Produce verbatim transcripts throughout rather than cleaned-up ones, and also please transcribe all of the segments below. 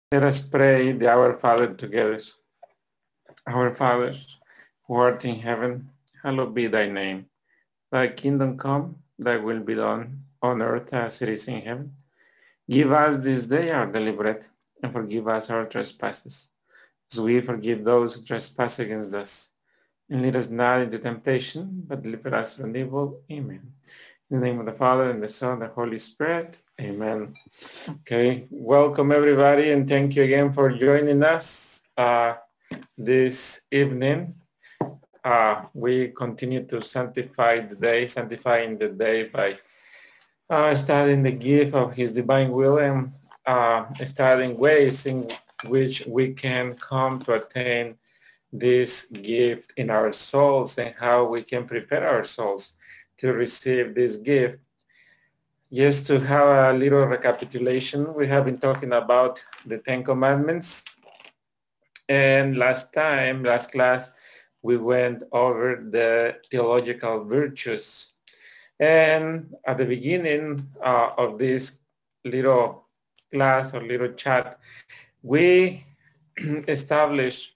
Let us pray the Our Father together. Our Father, who art in heaven, hallowed be thy name. Thy kingdom come, thy will be done on earth as it is in heaven. Give us this day our daily bread, and forgive us our trespasses, as we forgive those who trespass against us. And lead us not into temptation, but deliver us from evil. Amen. In the name of the Father, and the Son, and the Holy Spirit. Amen. Okay, welcome everybody, and thank you again for joining us uh, this evening. Uh, we continue to sanctify the day, sanctifying the day by uh, studying the gift of His divine will and uh, studying ways in which we can come to attain this gift in our souls and how we can prepare our souls to receive this gift. Just to have a little recapitulation, we have been talking about the Ten Commandments. And last time, last class, we went over the theological virtues. And at the beginning uh, of this little class or little chat, we established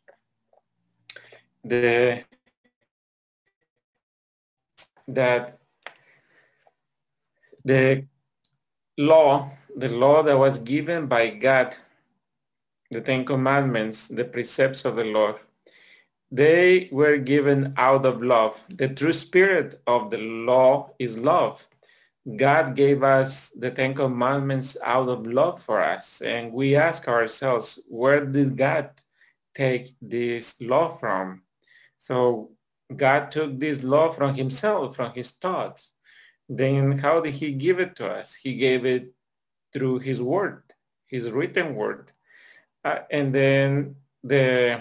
the that the law, the law that was given by God, the Ten Commandments, the precepts of the Lord, they were given out of love. The true spirit of the law is love. God gave us the Ten Commandments out of love for us. And we ask ourselves, where did God take this law from? So God took this law from himself, from his thoughts. Then how did he give it to us? He gave it through his word, his written word. Uh, and then the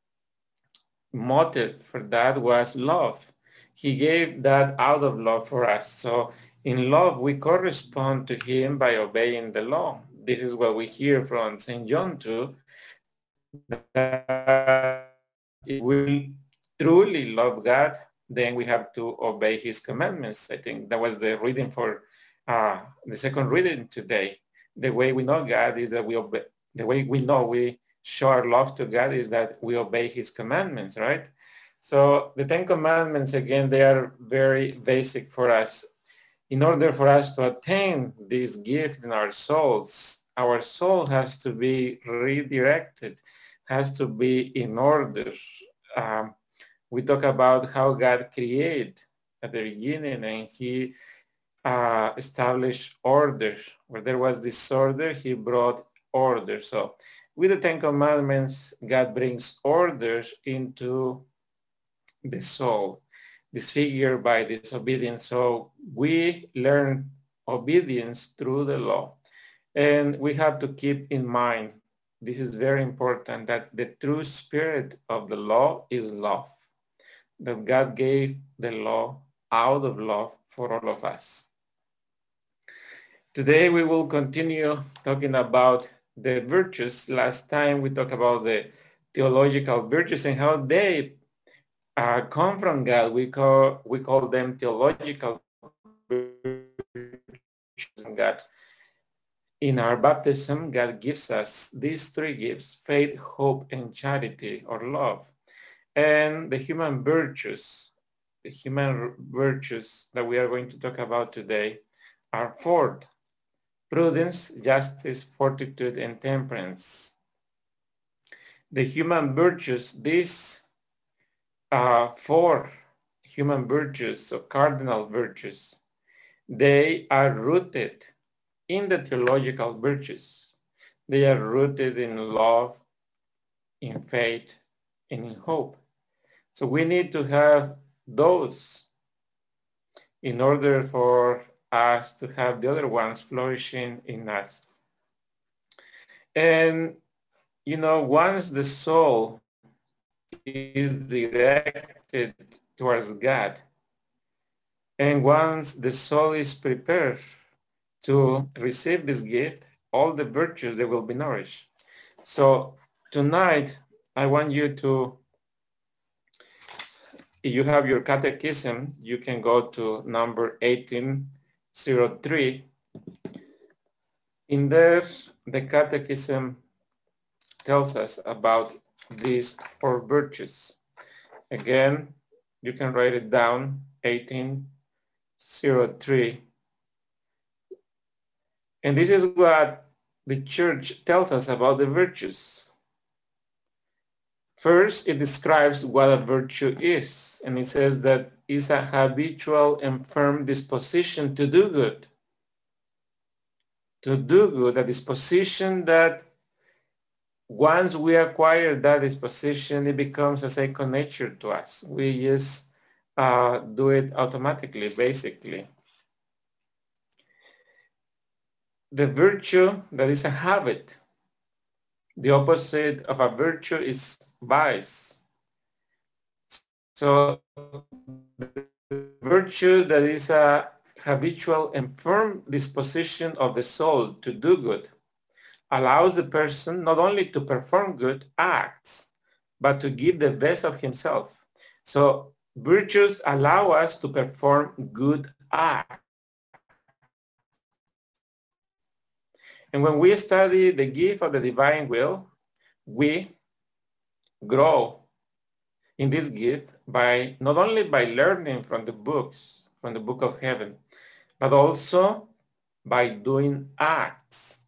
motive for that was love. He gave that out of love for us. So in love, we correspond to him by obeying the law. This is what we hear from Saint John too, that if we truly love God, then we have to obey his commandments. I think that was the reading for uh, the second reading today. The way we know God is that we obey, the way we know we show our love to God is that we obey his commandments, right? So the Ten Commandments, again, they are very basic for us. In order for us to attain this gift in our souls, our soul has to be redirected, has to be in order. Um, we talk about how God created at the beginning, and he uh, established order. Where there was disorder, he brought order. So with the Ten Commandments, God brings order into the soul, disfigured by disobedience. So we learn obedience through the law. And we have to keep in mind, this is very important, that the true spirit of the law is love. That God gave the law out of love for all of us. Today we will continue talking about the virtues. Last time we talked about the theological virtues and how they uh, come from God. We call we call them theological virtues from God. In our baptism, God gives us these three gifts: faith, hope, and charity or love. And the human virtues, the human virtues that we are going to talk about today are four: prudence, justice, fortitude, and temperance. The human virtues, these uh, four human virtues, or cardinal virtues, they are rooted in the theological virtues. They are rooted in love, in faith, and in hope. So we need to have those in order for us to have the other ones flourishing in us. And, you know, once the soul is directed towards God, and once the soul is prepared to receive this gift, all the virtues, they will be nourished. So tonight, I want you to, if you have your catechism, you can go to number eighteen oh three. In there, the catechism tells us about these four virtues. Again, you can write it down, eighteen oh three. And this is what the church tells us about the virtues. First, it describes what a virtue is, and it says that it's a habitual and firm disposition to do good. To do good, a disposition that once we acquire that disposition, it becomes a second nature to us. We just uh, do it automatically, basically. The virtue that is a habit. The opposite of a virtue is vice. So the virtue that is a habitual and firm disposition of the soul to do good allows the person not only to perform good acts, but to give the best of himself. So virtues allow us to perform good acts. And when we study the gift of the divine will, we grow in this gift by not only by learning from the books, from the book of heaven, but also by doing acts.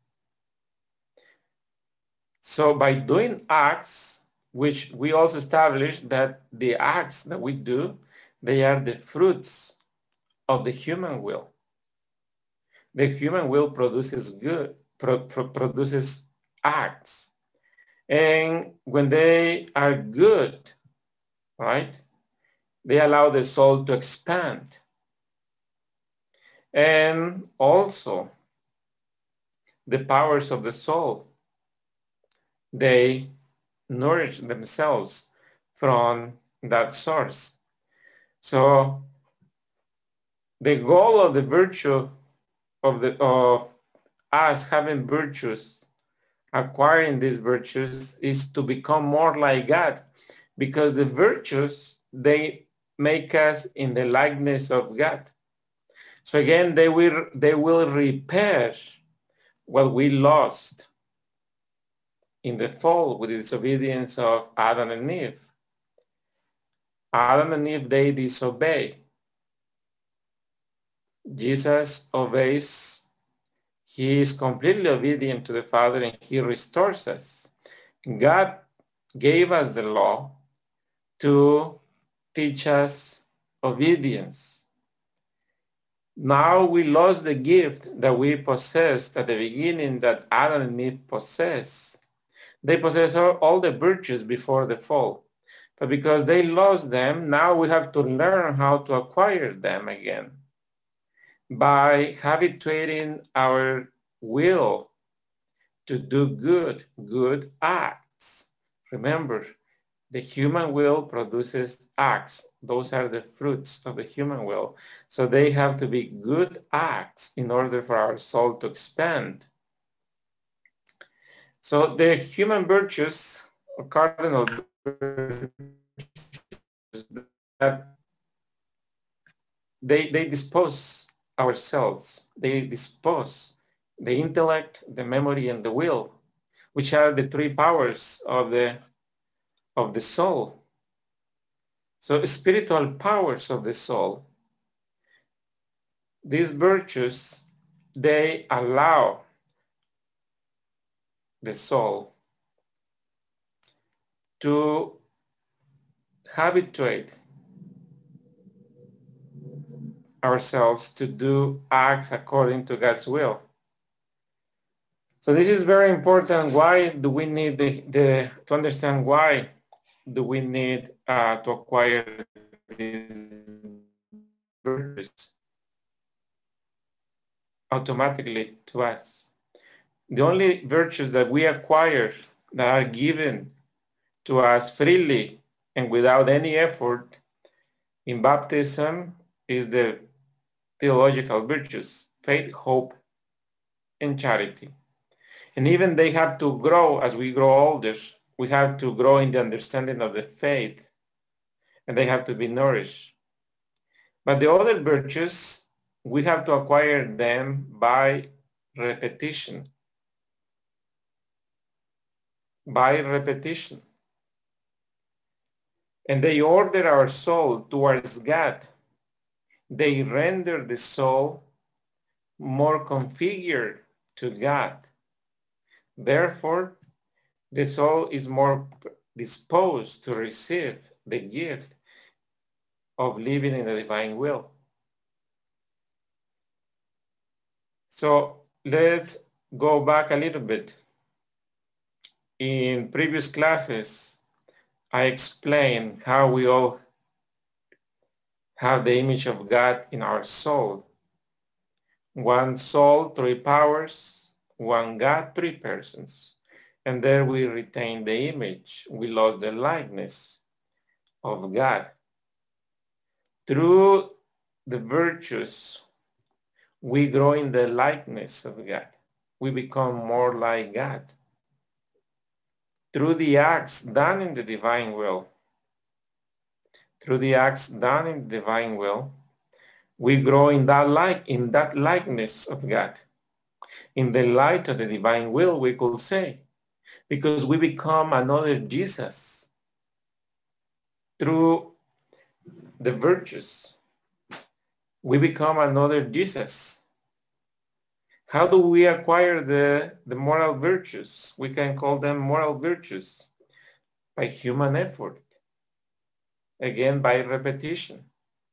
So by doing acts, which we also establish that the acts that we do, they are the fruits of the human will. The human will produces good, pro, pro, produces acts. And when they are good, right, they allow the soul to expand. And also the powers of the soul, they nourish themselves from that source. So the goal of the virtue of the of us having virtues, acquiring these virtues, is to become more like God, because the virtues, they make us in the likeness of God. So again, they will they will repair what we lost in the fall with the disobedience of Adam and Eve. Adam and Eve, they disobey. Jesus obeys. He is completely obedient to the Father, and he restores us. God gave us the law to teach us obedience. Now we lost the gift that we possessed at the beginning, that Adam and Eve possessed. They possessed all, all the virtues before the fall. But because they lost them, now we have to learn how to acquire them again by habituating our will to do good, good acts. Remember, the human will produces acts. Those are the fruits of the human will. So they have to be good acts in order for our soul to expand. So the human virtues, or cardinal virtues, that they, they dispose ourselves. They dispose the intellect, the memory, and the will, which are the three powers of the, of the soul. So spiritual powers of the soul. These virtues, they allow the soul to habituate ourselves to do acts according to God's will. So this is very important. Why do we need the, the to understand why do we need uh, to acquire these virtues automatically to us? The only virtues that we acquire that are given to us freely and without any effort in baptism is the theological virtues, faith, hope, and charity. And even they have to grow as we grow older. We have to grow in the understanding of the faith, and they have to be nourished. But the other virtues, we have to acquire them by repetition. by repetition. And they order our soul towards God. They render the soul more configured to God. Therefore, the soul is more disposed to receive the gift of living in the divine will. So let's go back a little bit. In previous classes, I explained how we all have the image of God in our soul. One soul, three powers, one God, three persons. And there we retain the image. We lost the likeness of God. Through the virtues, we grow in the likeness of God. We become more like God. Through the acts done in the divine will, through the acts done in the divine will, we grow in that like in that likeness of God. In the light of the divine will, we could say, because we become another Jesus through the virtues. We become another Jesus. How do we acquire the, the moral virtues? We can call them moral virtues by human effort. Again, by repetition.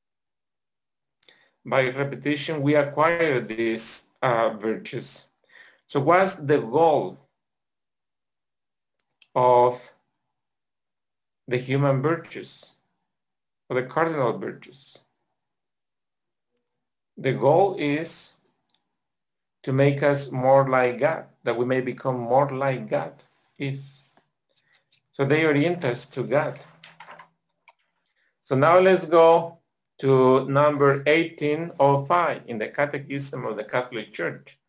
By repetition, we acquire these uh, virtues. So what's the goal of the human virtues, or the cardinal virtues? The goal is to make us more like God, that we may become more like God is. So they orient us to God. So now let's go to number eighteen oh five in the Catechism of the Catholic Church.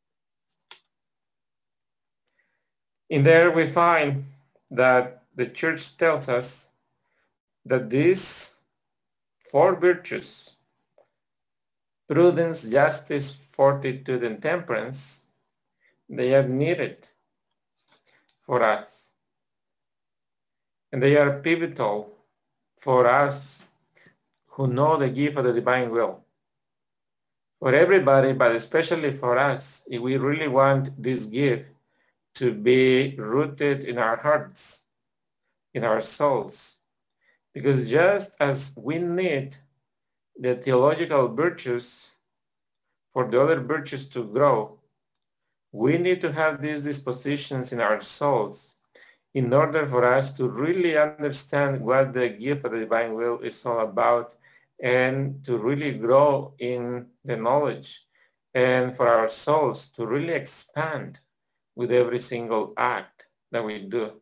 In there we find that the Church tells us that these four virtues, prudence, justice, fortitude, and temperance, they are needed for us. And they are pivotal for us who know the gift of the divine will. For everybody, but especially for us, if we really want this gift to be rooted in our hearts, in our souls. Because just as we need the theological virtues for the other virtues to grow, we need to have these dispositions in our souls in order for us to really understand what the gift of the divine will is all about, and to really grow in the knowledge, and for our souls to really expand with every single act that we do.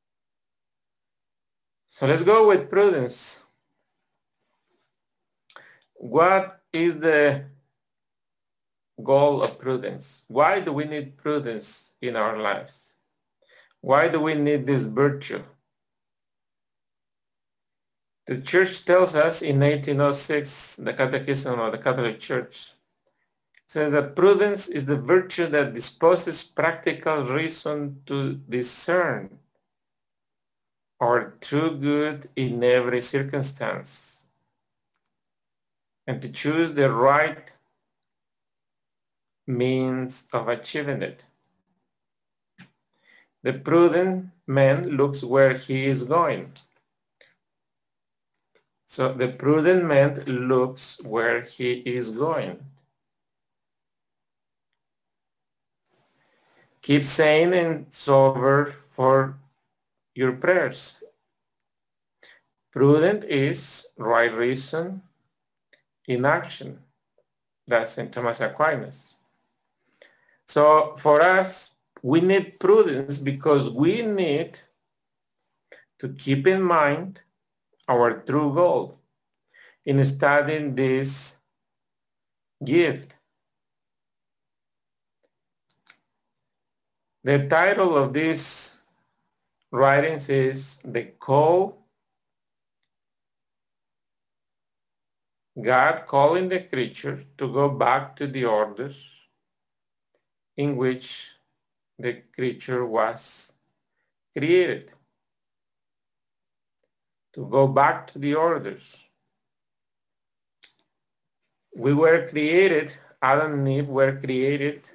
So let's go with prudence. What is the goal of prudence? Why do we need prudence in our lives? Why do we need this virtue? The Church tells us in eighteen oh six, the Catechism of the Catholic Church says that prudence is the virtue that disposes practical reason to discern our true good in every circumstance, and to choose the right means of achieving it. The prudent man looks where he is going. So the prudent man looks where he is going. Keep sane and sober for your prayers. Prudent is right reason in action. That's Saint Thomas Aquinas. So for us, we need prudence because we need to keep in mind our true goal in studying this gift. The title of this writings is The Call, God Calling the Creature to Go Back to the Orders in which the creature was created. To go back to the orders. We were created, Adam and Eve were created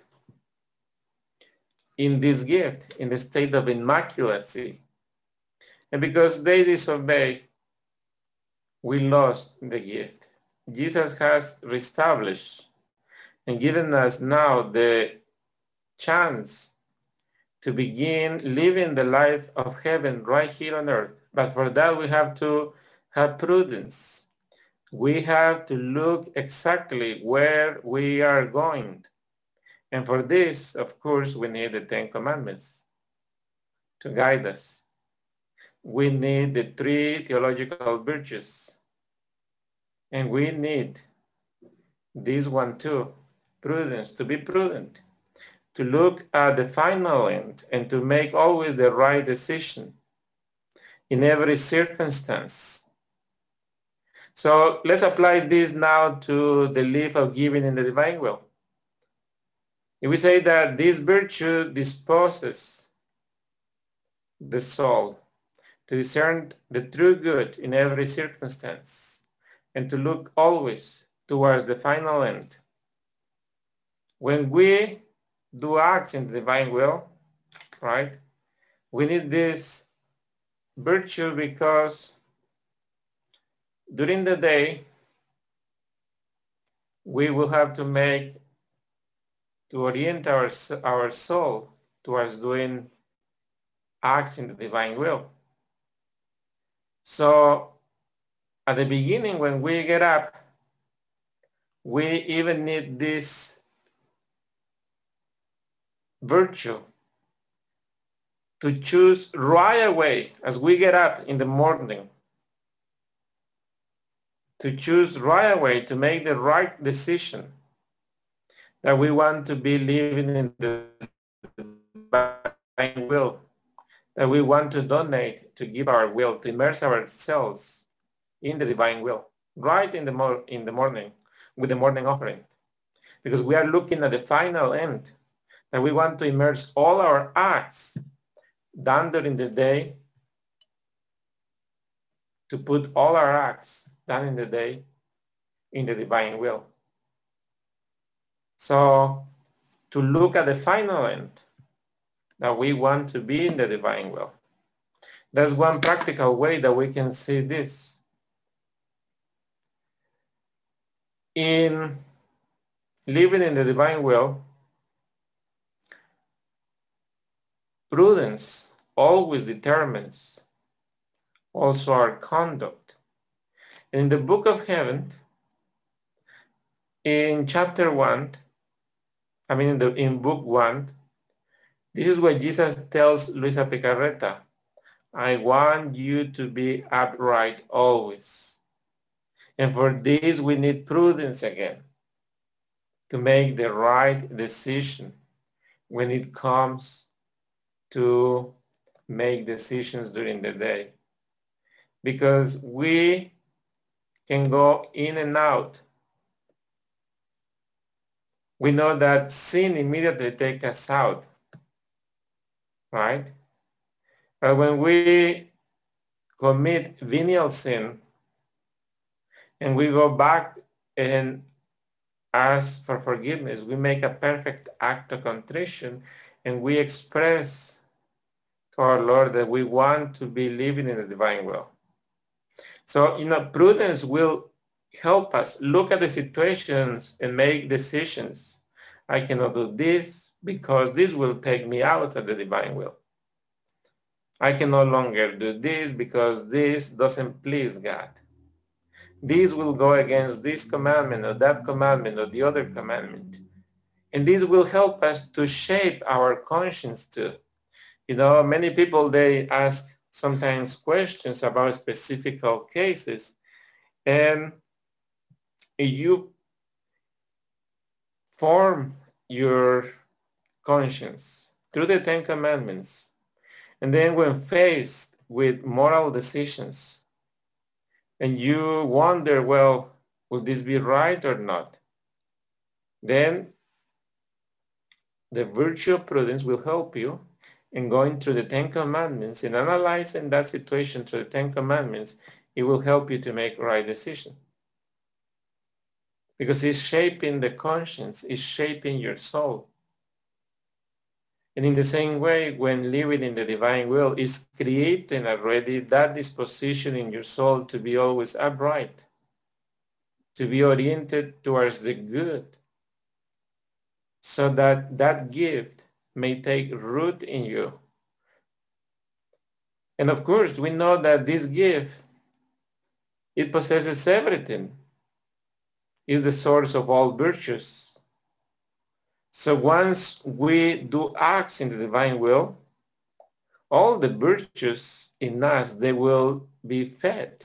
in this gift, in the state of immaculacy. And because they disobeyed, we lost the gift. Jesus has reestablished and given us now the chance to begin living the life of heaven right here on earth. But for that, we have to have prudence. We have to look exactly where we are going. And for this, of course, we need the Ten Commandments to guide us. We need the three theological virtues. And we need this one too, prudence, to be prudent, to look at the final end and to make always the right decision in every circumstance. So let's apply this now to the life of giving in the divine will. If we say that this virtue disposes the soul to discern the true good in every circumstance and to look always towards the final end. When we do acts in the divine will, right, we need this virtue because during the day, we will have to make, to orient our, our soul towards doing acts in the divine will. So at the beginning, when we get up, we even need this virtue to choose right away as we get up in the morning, to choose right away to make the right decision that we want to be living in the divine will, that we want to donate, to give our will, to immerse ourselves in the divine will, right in the, mor- in the morning with the morning offering. Because we are looking at the final end, that we want to immerse all our acts done during the day, to put all our acts done in the day in the divine will. So to look at the final end, that we want to be in the divine will. That's one practical way that we can see this. In living in the divine will, prudence always determines also our conduct. In the book of heaven, in chapter one, I mean in, the, in book one, this is what Jesus tells Luisa Picarreta. I want you to be upright always. And for this we need prudence again, to make the right decision when it comes to make decisions during the day. Because we can go in and out. We know that sin immediately takes us out, right? But when we commit venial sin and we go back and ask for forgiveness, we make a perfect act of contrition and we express to our Lord that we want to be living in the divine will. So, you know, prudence will help us look at the situations and make decisions. I cannot do this because this will take me out of the divine will. I can no longer do this because this doesn't please God. This will go against this commandment or that commandment or the other commandment. And this will help us to shape our conscience too. You know, many people, they ask sometimes questions about specific cases. And you form your conscience through the Ten Commandments. And then when faced with moral decisions, and you wonder, well, will this be right or not? Then the virtue of prudence will help you, and going through the Ten Commandments and analyzing that situation through the Ten Commandments, it will help you to make right decision. Because it's shaping the conscience, it's shaping your soul. And in the same way, when living in the divine will, is creating already that disposition in your soul to be always upright, to be oriented towards the good, so that that gift may take root in you. And of course, we know that this gift, it possesses everything. It's the source of all virtues. So once we do acts in the divine will, all the virtues in us, they will be fed.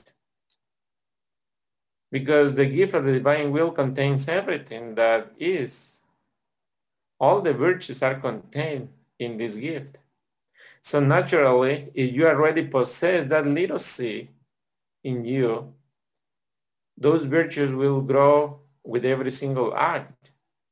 Because the gift of the divine will contains everything that is. All the virtues are contained in this gift. So naturally, if you already possess that little seed in you, those virtues will grow with every single act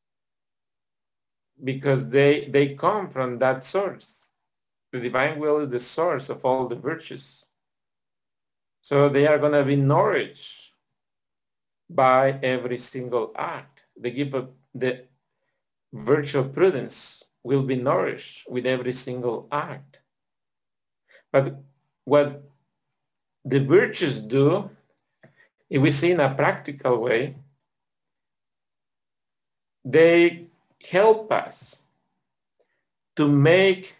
because they, they come from that source. The divine will is the source of all the virtues. So they are going to be nourished by every single act. The gift of the virtue of prudence will be nourished with every single act. But what the virtues do, if we see in a practical way, they help us to make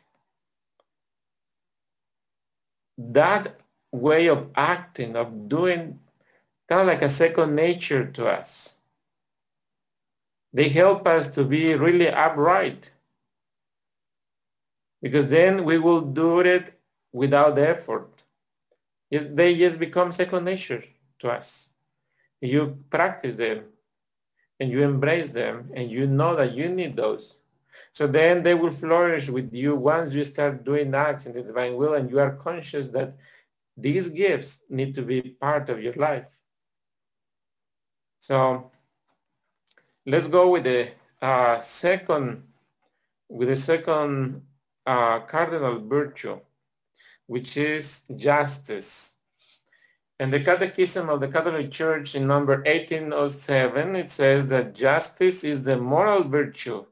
that way of acting, of doing, kind of like a second nature to us. They help us to be really upright, because then we will do it without effort. Yes, they just become second nature to us. You practice them and you embrace them and you know that you need those. So then they will flourish with you once you start doing acts in the divine will and you are conscious that these gifts need to be part of your life. So let's go with the uh, second, with the second uh, cardinal virtue, which is justice. And the Catechism of the Catholic Church in number eighteen oh seven, it says that justice is the moral virtue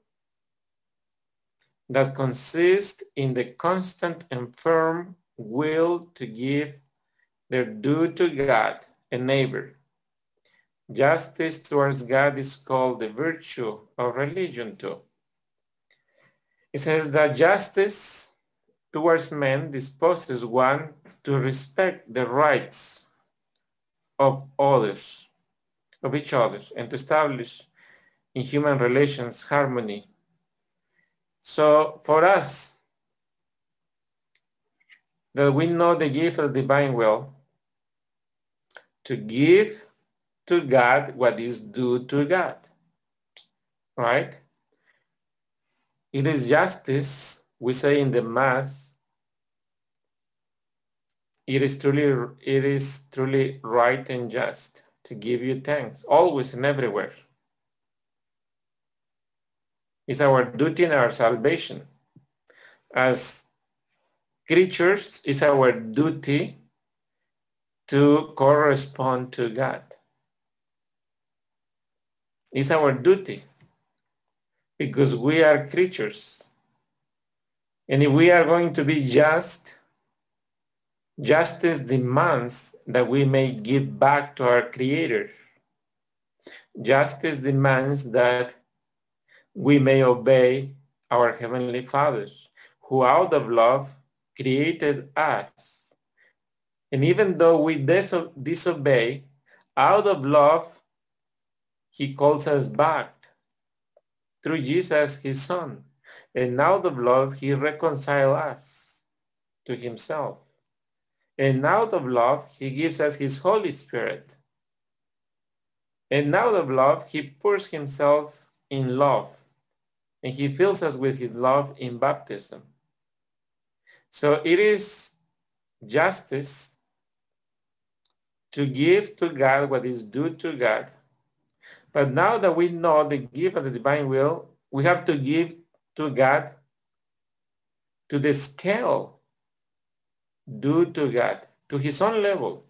that consists in the constant and firm will to give their due to God and neighbor. Justice towards God is called the virtue of religion too. It says that justice towards men disposes one to respect the rights of others, of each other, and to establish in human relations harmony. So for us, that we know the gift of divine will, to give to God what is due to God, right? It is justice, we say in the Mass, it is truly, it is truly right and just to give you thanks, always and everywhere. It's our duty and our salvation. As creatures, it's our duty to correspond to God. It's our duty because we are creatures. And if we are going to be just, justice demands that we may give back to our Creator. Justice demands that we may obey our Heavenly Father, who out of love created us. And even though we diso- disobey, out of love, He calls us back through Jesus, His Son. And out of love, He reconciles us to Himself. And out of love, He gives us His Holy Spirit. And out of love, He pours Himself in love. And He fills us with His love in baptism. So it is justice to give to God what is due to God. But now that we know the gift of the divine will, we have to give to God to the scale due to God, to his own level,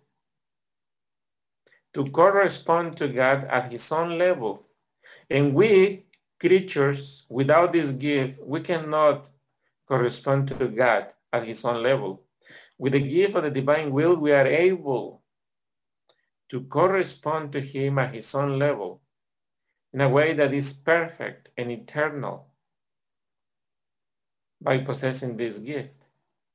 to correspond to God at his own level. And we, creatures, without this gift, we cannot correspond to God at his own level. With the gift of the divine will, we are able to correspond to him at his own level in a way that is perfect and eternal by possessing this gift.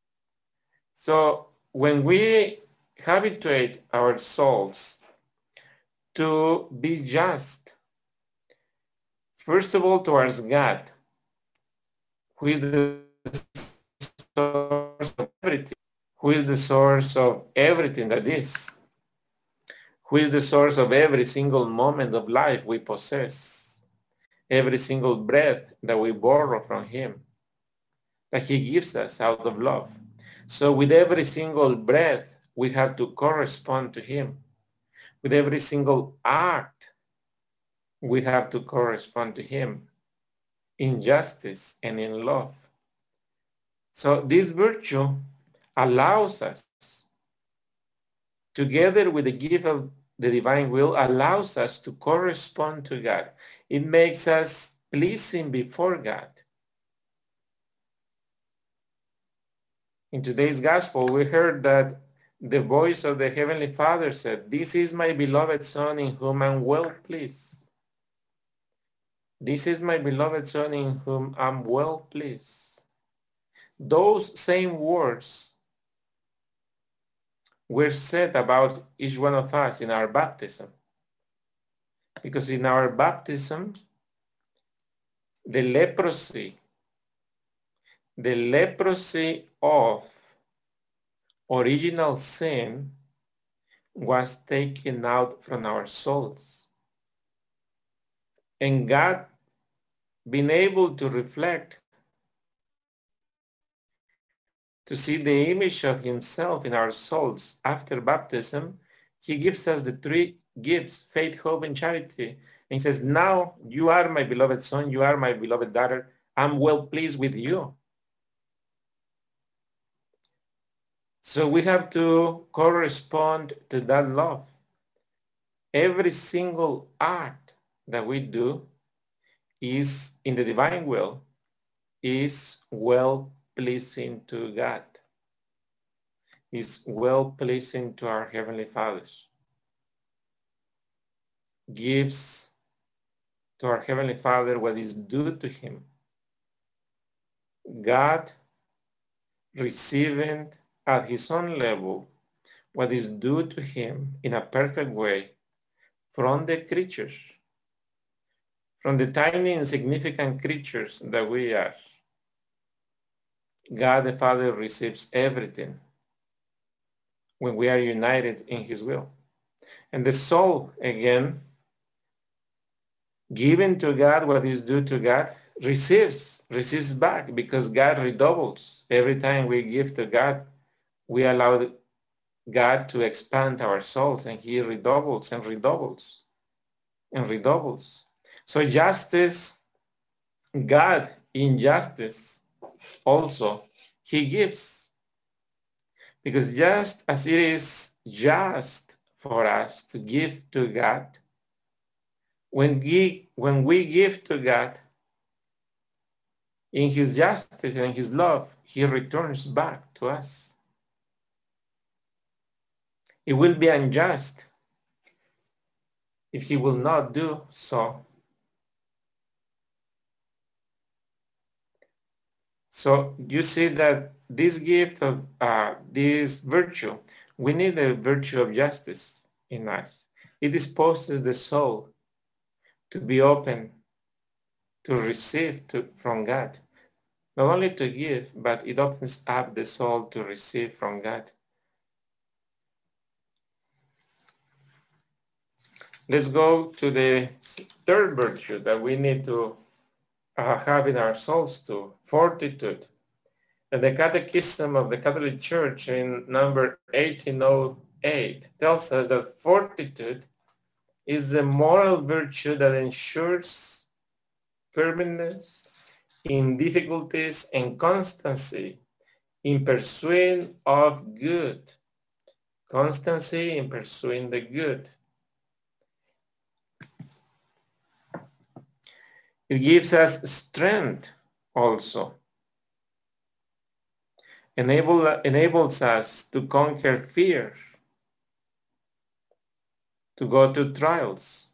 So when we habituate our souls to be just, first of all, towards God, who is the source of everything, who is the source of everything that is, who is the source of every single moment of life we possess, every single breath that we borrow from him, that he gives us out of love. So with every single breath, we have to correspond to him. With every single act, we have to correspond to him in justice and in love. So this virtue allows us, together with the gift of the divine will, allows us to correspond to God. It makes us pleasing before God. In today's gospel, we heard that the voice of the Heavenly Father said, "This is my beloved Son in whom I'm well pleased." This is my beloved Son in whom I'm well pleased. Those same words were said about each one of us in our baptism. Because in our baptism, the leprosy, the leprosy of original sin was taken out from our souls. And God, being able to reflect, to see the image of himself in our souls after baptism, he gives us the three gifts, faith, hope, and charity. And he says, now you are my beloved son, you are my beloved daughter, I'm well pleased with you. So we have to correspond to that love. Every single act that we do is in the divine will, is well pleasing to God, is well pleasing to our Heavenly Father, gives to our Heavenly Father what is due to him. God receiving at his own level what is due to him in a perfect way from the creatures, from the tiny insignificant creatures that we are. God the Father receives everything when we are united in his will. And the soul, again, giving to God what is due to God, receives, receives back, because God redoubles. Every time we give to God, we allow God to expand our souls, and he redoubles and redoubles and redoubles. So justice, God in justice also, he gives. Because just as it is just for us to give to God, when we, when we give to God, in his justice and his love, he returns back to us. It will be unjust if he will not do so. So you see that this gift of uh, this virtue, we need a virtue of justice in us. It disposes the soul to be open to receive to, from God. Not only to give, but it opens up the soul to receive from God. Let's go to the third virtue that we need to uh, have in our souls too, fortitude. And the Catechism of the Catholic Church in number eighteen oh eight tells us that fortitude is the moral virtue that ensures firmness in difficulties and constancy in pursuing of good. Constancy in pursuing the good. It gives us strength also. Enable, enables us to conquer fear, to go through trials.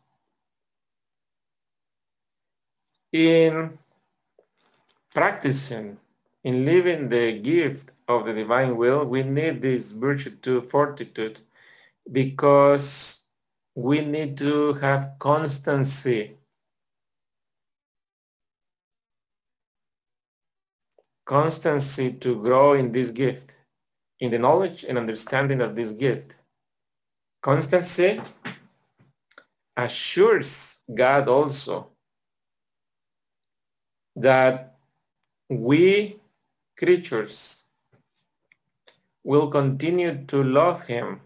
In practicing, in living the gift of the divine will, we need this virtue to fortitude because we need to have constancy. Constancy to grow in this gift, in the knowledge and understanding of this gift. Constancy assures God also that we creatures will continue to love him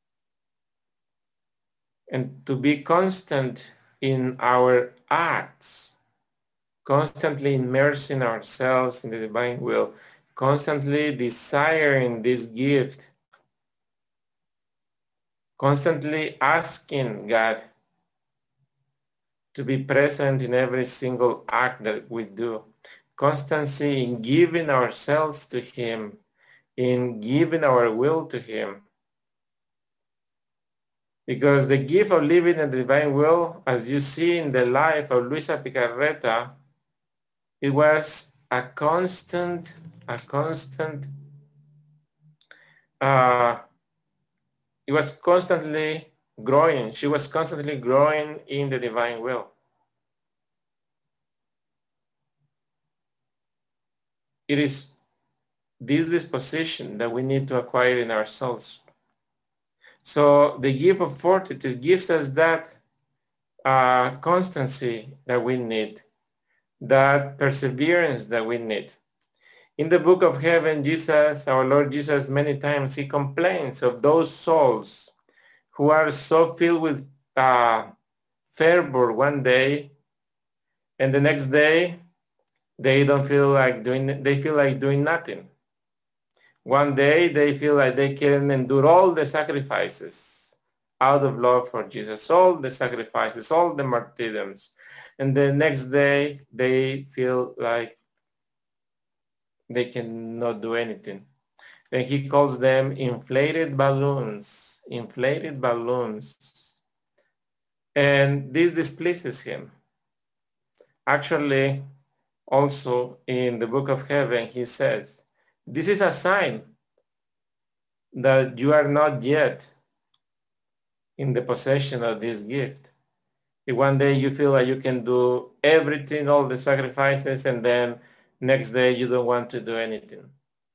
and to be constant in our acts, constantly immersing ourselves in the divine will, constantly desiring this gift, constantly asking God to be present in every single act that we do, constancy in giving ourselves to him, in giving our will to him. Because the gift of living the divine will, as you see in the life of Luisa Picarreta, it was a constant, a constant, uh, it was constantly growing. She was constantly growing in the divine will. It is this disposition that we need to acquire in ourselves. So the gift of fortitude gives us that uh, constancy that we need, that perseverance that we need. In the book of heaven, Jesus, our Lord Jesus, many times he complains of those souls who are so filled with uh, fervor one day, and the next day they don't feel like doing, they feel like doing nothing. One day they feel like they can endure all the sacrifices out of love for Jesus, all the sacrifices, all the martyrdoms. And the next day they feel like they cannot do anything. And he calls them inflated balloons, inflated balloons. And this displeases him. Actually, also in the book of heaven, he says, this is a sign that you are not yet in the possession of this gift. If one day you feel like you can do everything, all the sacrifices, and then next day you don't want to do anything.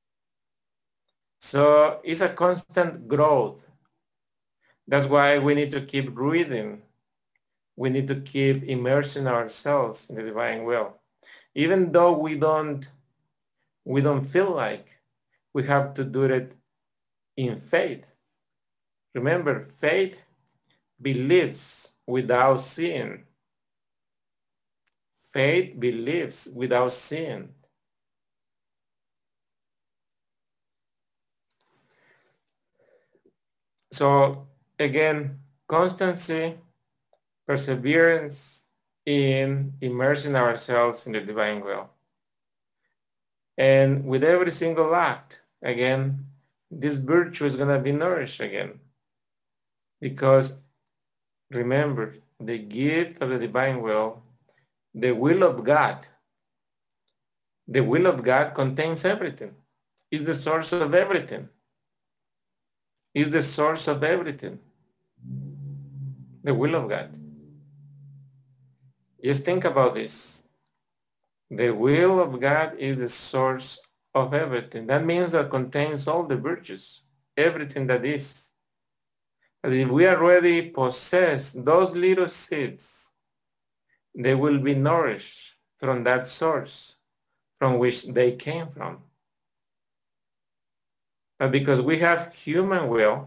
So it's a constant growth. That's why we need to keep reading. We need to keep immersing ourselves in the divine will. Even though we don't, we don't feel like, we have to do it in faith. Remember, faith believes without seeing. Faith believes without seeing. So again, constancy, perseverance in immersing ourselves in the divine will. And with every single act, again, this virtue is going to be nourished again. Because remember, the gift of the divine will, the will of God, the will of God contains everything. It's the source of everything. It's the source of everything. The will of God. Just think about this. The will of God is the source of everything. That means that contains all the virtues, everything that is. But if we already possess those little seeds, they will be nourished from that source from which they came from. But because we have human will,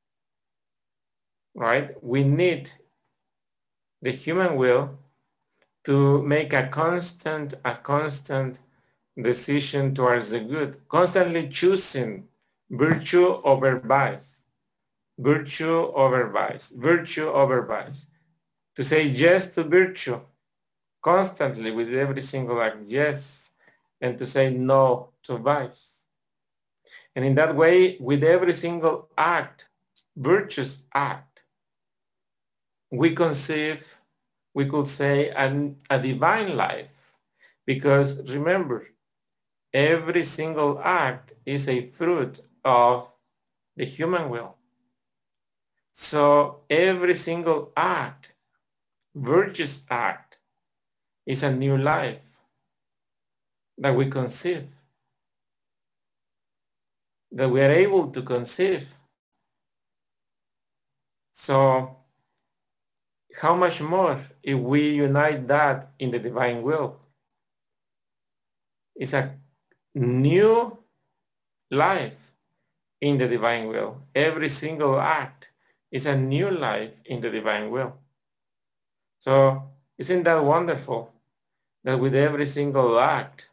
right, we need the human will to make a constant, a constant decision towards the good, constantly choosing virtue over vice, virtue over vice, virtue over vice. To say yes to virtue constantly with every single act, yes, and to say no to vice. And in that way, with every single act, virtuous act, we conceive, we could say, an, a divine life. Because remember, every single act is a fruit of the human will. So every single act, virtuous act, is a new life that we conceive, that we are able to conceive. So how much more if we unite that in the divine will? It's a new life in the divine will. Every single act is a new life in the divine will. So isn't that wonderful that with every single act,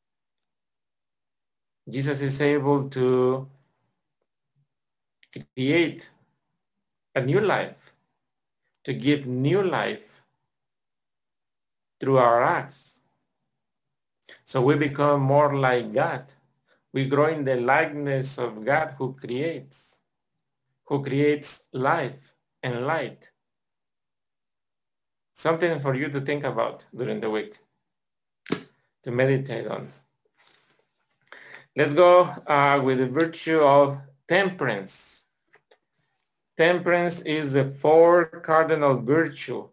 Jesus is able to create a new life, to give new life through our acts. So we become more like God. We grow in the likeness of God who creates, who creates life and light. Something for you to think about during the week, to meditate on. Let's go uh, with the virtue of temperance. Temperance is the fourth cardinal virtue.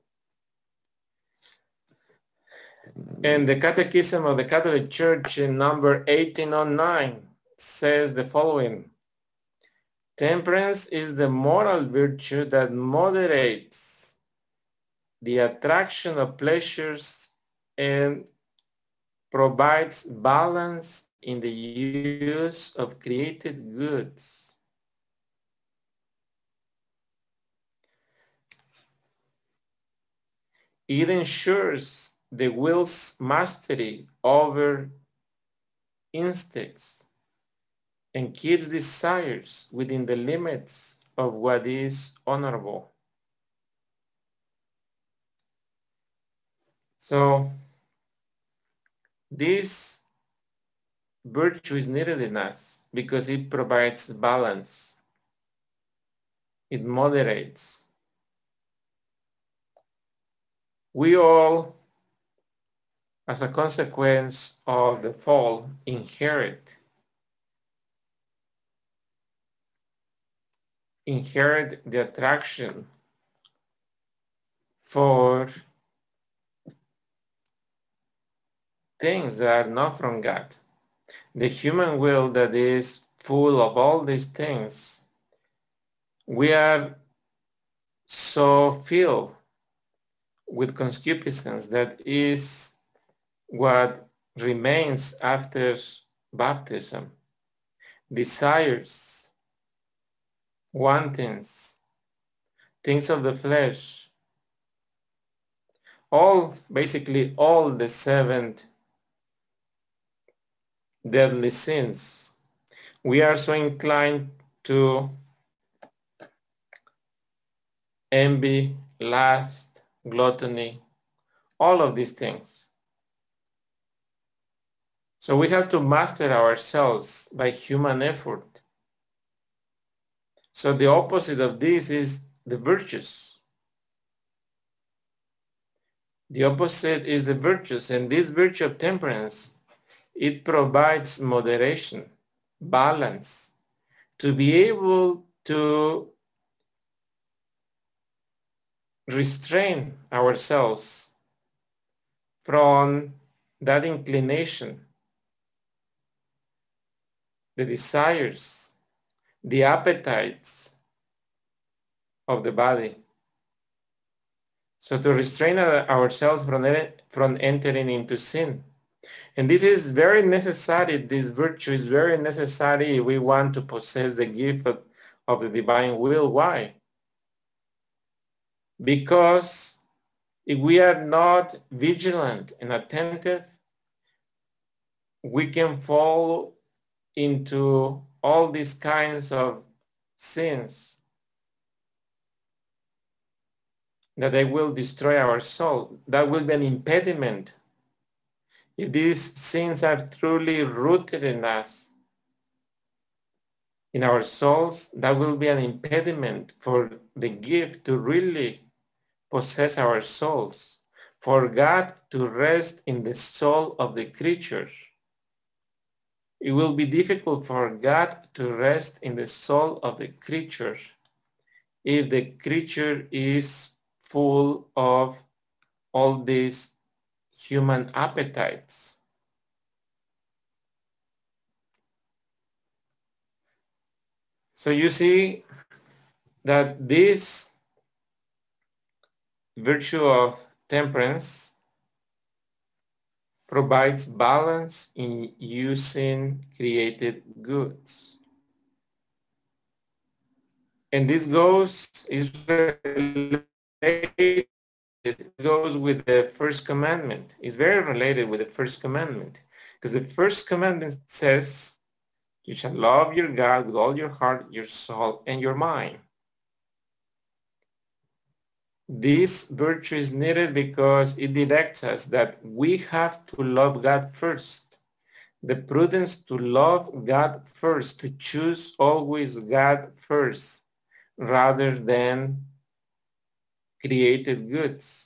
And the Catechism of the Catholic Church in number eighteen oh nine says the following: temperance is the moral virtue that moderates the attraction of pleasures and provides balance in the use of created goods. It ensures the will's mastery over instincts and keeps desires within the limits of what is honorable. So this virtue is needed in us because it provides balance. It moderates. We all, as a consequence of the fall, inherit inherit the attraction for things that are not from God. The human will that is full of all these things, we are so filled with concupiscence that is what remains after baptism. Desires, wantings, things of the flesh, all, basically all the seven deadly sins. We are so inclined to envy, lust, gluttony, all of these things. So we have to master ourselves by human effort. So the opposite of this is the virtues. The opposite is the virtues, and this virtue of temperance, it provides moderation, balance, to be able to restrain ourselves from that inclination, the desires, the appetites of the body. So to restrain ourselves from, from entering into sin. And this is very necessary, this virtue is very necessary if we want to possess the gift of, of the divine will. Why? Because if we are not vigilant and attentive, we can fall into all these kinds of sins that they will destroy our soul. That will be an impediment. If these sins are truly rooted in us, in our souls, that will be an impediment for the gift to really possess our souls, for God to rest in the soul of the creature. It will be difficult for God to rest in the soul of the creature if the creature is full of all these human appetites. So you see that this virtue of temperance provides balance in using created goods. And this goes, is related, it goes with the first commandment. It's very related with the first commandment. Because the first commandment says, you shall love your God with all your heart, your soul, and your mind. This virtue is needed because it directs us that we have to love God first. The prudence to love God first, to choose always God first, rather than created goods.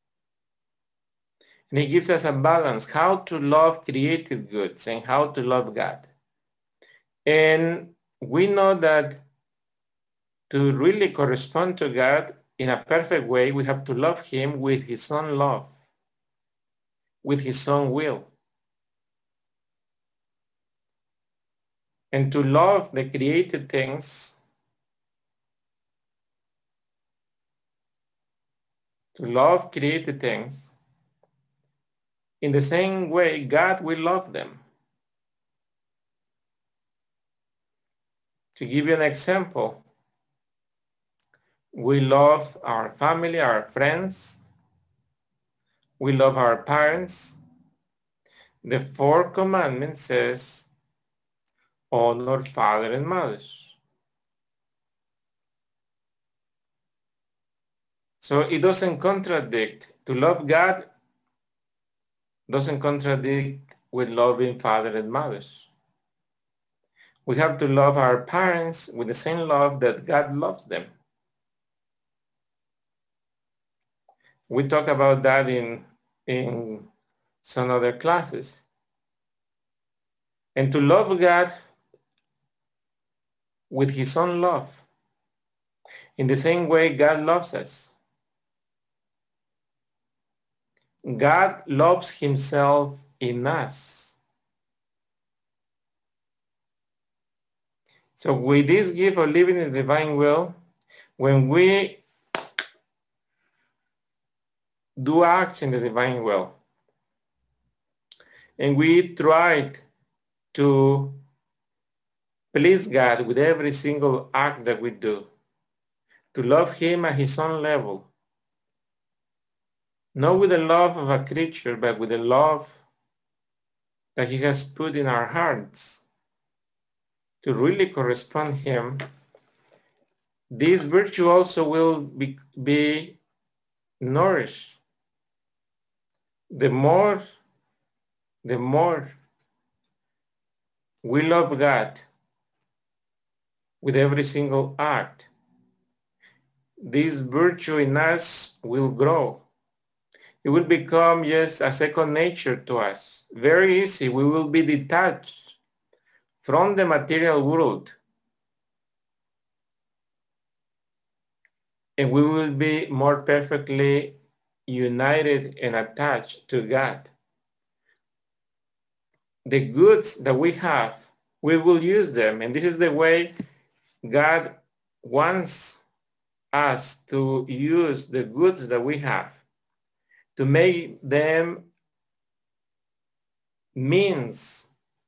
And he gives us a balance, how to love created goods and how to love God. And we know that to really correspond to God in a perfect way, we have to love him with his own love, with his own will. And to love the created things, to love created things, in the same way God will love them. To give you an example, we love our family, our friends, we love our parents. The fourth commandment says, honor father and mother. So it doesn't contradict. To love God doesn't contradict with loving father and mothers. We have to love our parents with the same love that God loves them. We talk about that in, in some other classes. And to love God with his own love, in the same way God loves us. God loves himself in us. So with this gift of living in the divine will, when we do acts in the divine will, and we try to please God with every single act that we do, to love him at his own level, not with the love of a creature, but with the love that he has put in our hearts, to really correspond him, this virtue also will be, be nourished. The more, the more we love God with every single act, this virtue in us will grow. It will become just a second nature to us. Very easy. We will be detached from the material world. And we will be more perfectly united and attached to God. The goods that we have, we will use them. And this is the way God wants us to use the goods that we have, to make them means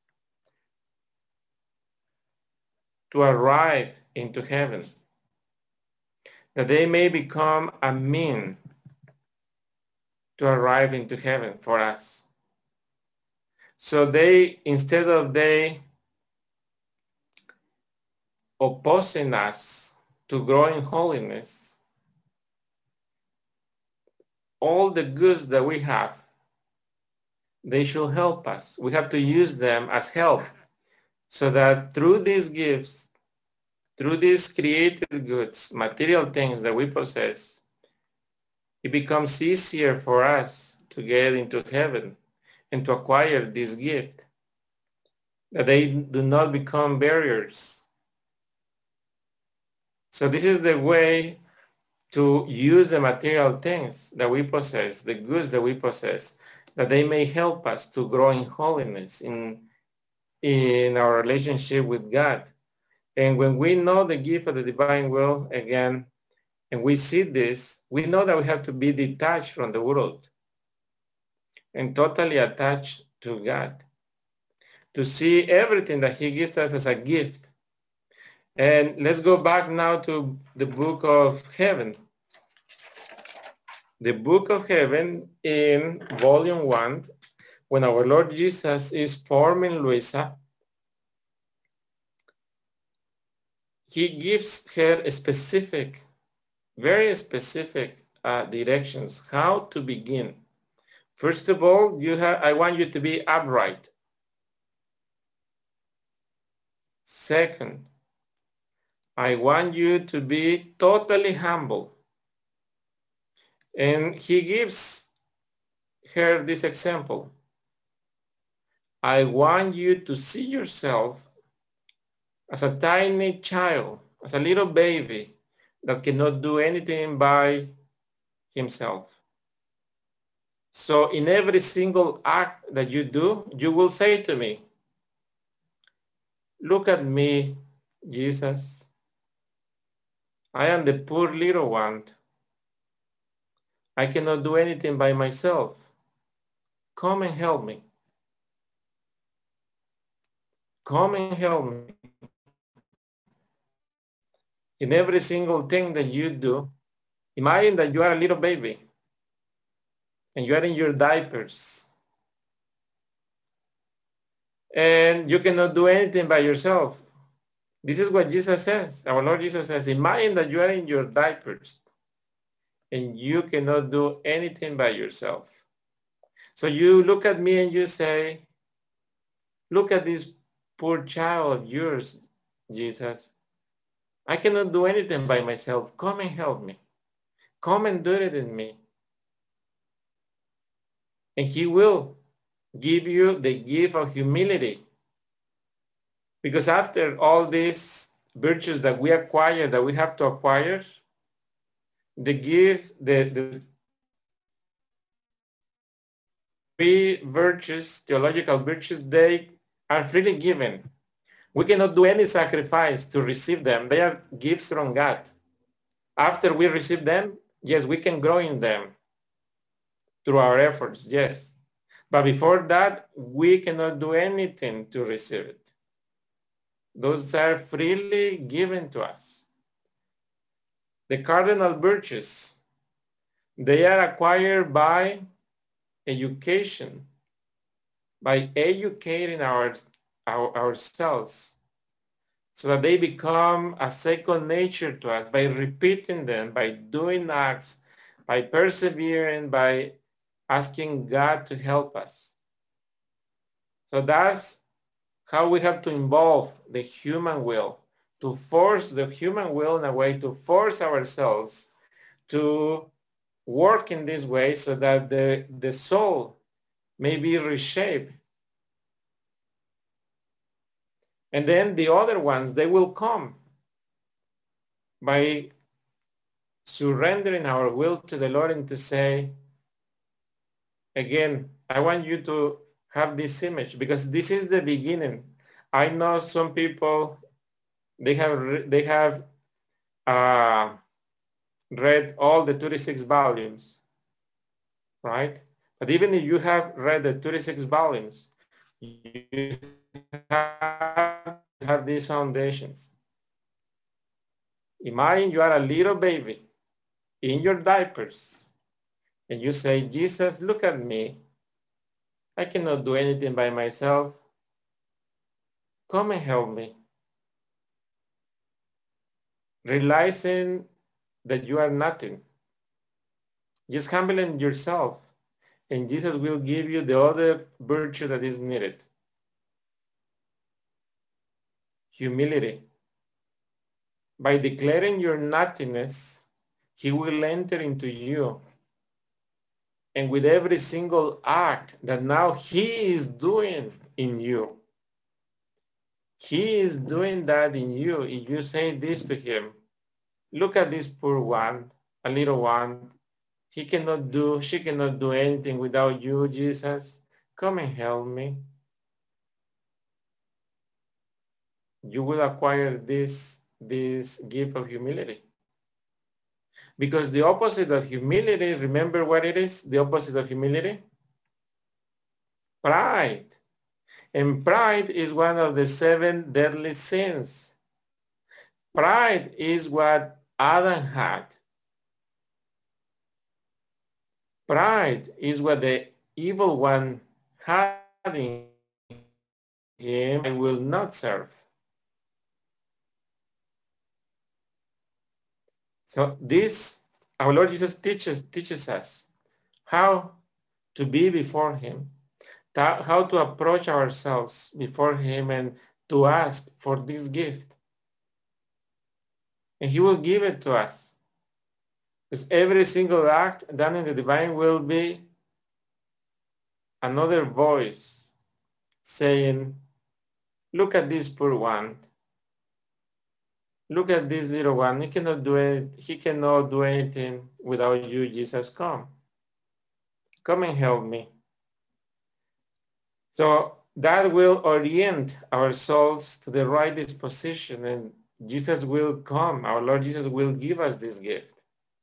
to arrive into heaven, that they may become a mean to arrive into heaven for us. So they, instead of they opposing us to grow in holiness, all the goods that we have, they should help us. We have to use them as help so that through these gifts, through these created goods, material things that we possess, it becomes easier for us to get into heaven and to acquire this gift, that they do not become barriers. So this is the way to use the material things that we possess, the goods that we possess, that they may help us to grow in holiness, in, in our relationship with God. And when we know the gift of the divine will, again, and we see this, we know that we have to be detached from the world and totally attached to God, to see everything that he gives us as a gift. And let's go back now to the book of heaven. The book of heaven in volume one, when our Lord Jesus is forming Luisa, he gives her a specific, very specific uh, directions how to begin. First of all, you have, I want you to be upright. Second, I want you to be totally humble. And he gives her this example. I want you to see yourself as a tiny child, as a little baby that cannot do anything by himself. So in every single act that you do, you will say to me, look at me, Jesus. I am the poor little one. I cannot do anything by myself. Come and help me. Come and help me. In every single thing that you do, imagine that you are a little baby and you are in your diapers and you cannot do anything by yourself. This is what Jesus says. Our Lord Jesus says, imagine that you are in your diapers and you cannot do anything by yourself. So you look at me and you say, look at this poor child of yours, Jesus. I cannot do anything by myself. Come and help me. Come and do it in me. And he will give you the gift of humility. Because after all these virtues that we acquire, that we have to acquire, the gift, the, the three virtues, theological virtues, they are freely given. We cannot do any sacrifice to receive them. They are gifts from God. After we receive them, yes, we can grow in them through our efforts, yes. But before that, we cannot do anything to receive it. Those are freely given to us. The cardinal virtues, they are acquired by education, by educating our, our, ourselves so that they become a second nature to us by repeating them, by doing acts, by persevering, by asking God to help us. So that's how we have to involve the human will, to force the human will in a way to force ourselves to work in this way so that the, the soul may be reshaped. And then the other ones, they will come by surrendering our will to the Lord and to say, again, I want you to have this image because this is the beginning. I know some people, they have, they have uh, read all the thirty-six volumes, right? But even if you have read the thirty-six volumes, you have, have these foundations. Imagine you are a little baby in your diapers and you say, Jesus, look at me. I cannot do anything by myself. Come and help me. Realizing that you are nothing. Just humbling yourself, and Jesus will give you the other virtue that is needed. Humility. By declaring your nothingness, he will enter into you. And with every single act that now he is doing in you, he is doing that in you. If you say this to him, look at this poor one, a little one. He cannot do, she cannot do anything without you, Jesus. Come and help me. You will acquire this, this gift of humility. Because the opposite of humility, remember what it is? The opposite of humility? Pride. And pride is one of the seven deadly sins. Pride is what Adam had. Pride is what the evil one had in him and will not serve. So this, our Lord Jesus teaches, teaches us how to be before him, how to approach ourselves before him and to ask for this gift. And he will give it to us. Because every single act done in the divine will be another voice saying, look at this poor one. Look at this little one. He cannot do it. He cannot do anything without you, Jesus. Come. Come and help me. So that will orient our souls to the right disposition, and Jesus will come. Our Lord Jesus will give us this gift.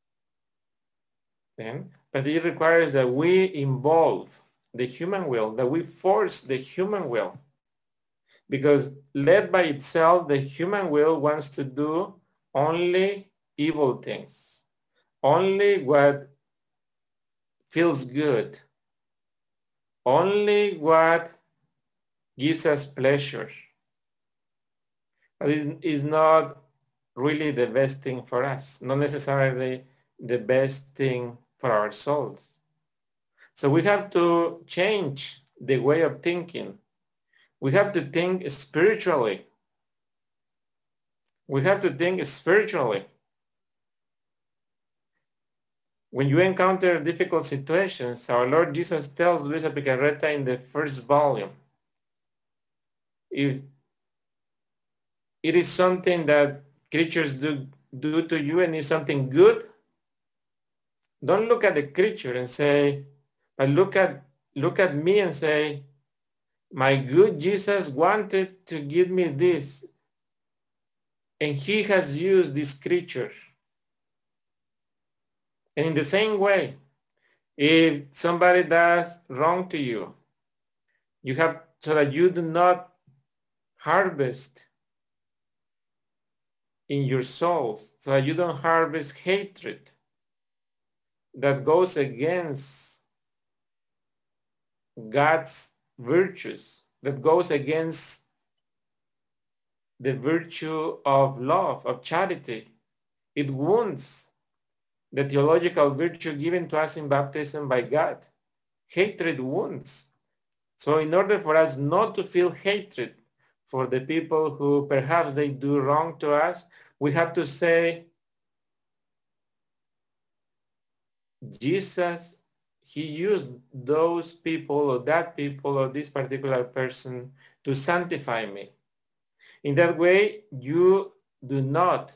Then, but it requires that we involve the human will, that we force the human will. Because led by itself, the human will wants to do only evil things, only what feels good, only what gives us pleasure. But it is not really the best thing for us, not necessarily the best thing for our souls. So we have to change the way of thinking. We have to think spiritually. We have to think spiritually. When you encounter difficult situations, our Lord Jesus tells Luisa Picarreta in the first volume, if it is something that creatures do, do to you and is something good, don't look at the creature and say, but look at, look at me and say, my good Jesus wanted to give me this, and he has used this creature. And in the same way, if somebody does wrong to you, you have, so that you do not harvest in your souls, so that you don't harvest hatred that goes against God's virtues, that goes against the virtue of love, of charity. It wounds the theological virtue given to us in baptism by God. Hatred wounds. So in order for us not to feel hatred for the people who perhaps they do wrong to us, we have to say, Jesus, he used those people or that people or this particular person to sanctify me. In that way, you do not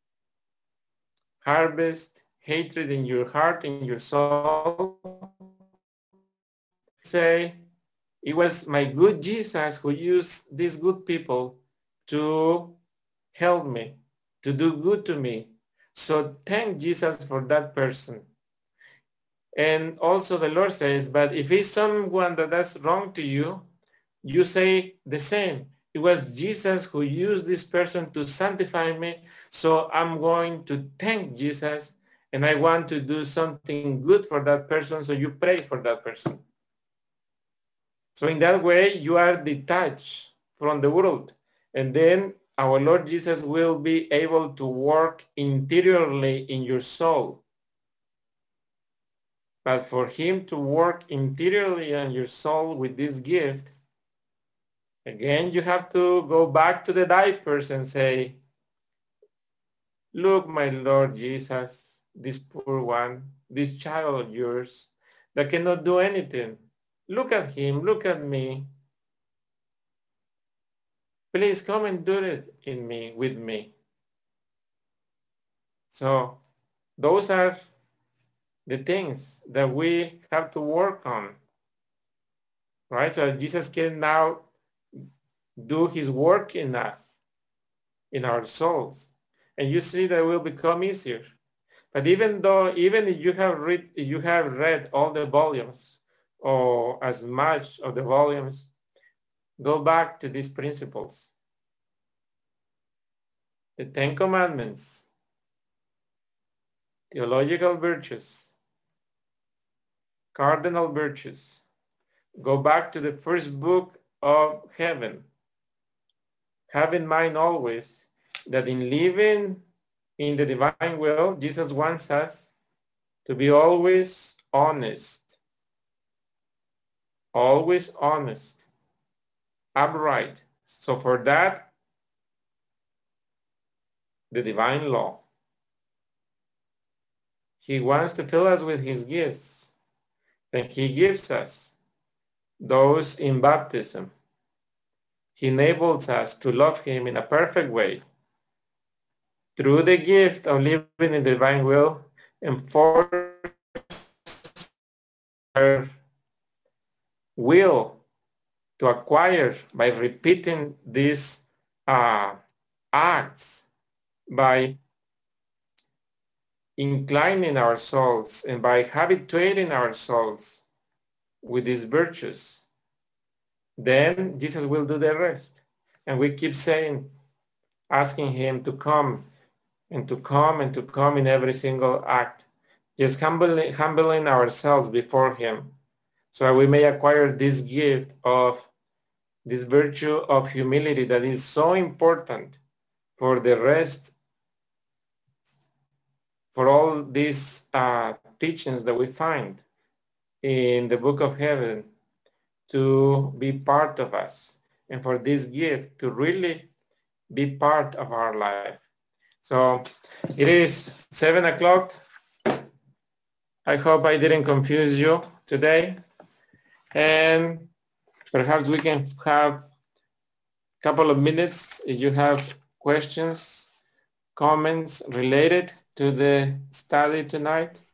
harvest hatred in your heart, in your soul. Say, it was my good Jesus who used these good people to help me, to do good to me. So thank Jesus for that person. And also the Lord says, but if it's someone that does wrong to you, you say the same. It was Jesus who used this person to sanctify me, so I'm going to thank Jesus, and I want to do something good for that person, so you pray for that person. So in that way, you are detached from the world. And then our Lord Jesus will be able to work interiorly in your soul. But for him to work interiorly on your soul with this gift, again, you have to go back to the diapers and say, look, my Lord Jesus, this poor one, this child of yours that cannot do anything. Look at him, look at me. Please come and do it in me, with me. So those are the things that we have to work on, right? So Jesus can now do his work in us, in our souls. And you see that it will become easier. But even though, even if you have read, if you have read all the volumes or as much of the volumes, go back to these principles. The Ten Commandments, theological virtues, cardinal virtues. Go back to the first book of heaven. Have in mind always that in living in the divine will, Jesus wants us to be always honest, always honest, upright. So for that, the divine law. He wants to fill us with his gifts, and he gives us those in baptism. He enables us to love him in a perfect way through the gift of living in the divine will and for our will to acquire by repeating these uh, acts, by inclining our souls and by habituating our souls with these virtues. Then Jesus will do the rest. And we keep saying, asking him to come and to come and to come in every single act, just humbling, humbling ourselves before him so that we may acquire this gift of this virtue of humility that is so important for the rest, for all these uh, teachings that we find in the book of heaven to be part of us, and for this gift to really be part of our life. So it is seven o'clock. I hope I didn't confuse you today. And perhaps we can have a couple of minutes if you have questions, comments related to the study tonight.